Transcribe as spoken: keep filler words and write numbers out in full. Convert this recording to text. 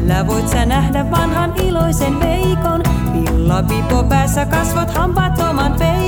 Siellä voit sä nähdä vanhan iloisen Veikon. Villapipo päässä kasvot hampaat oman peikon.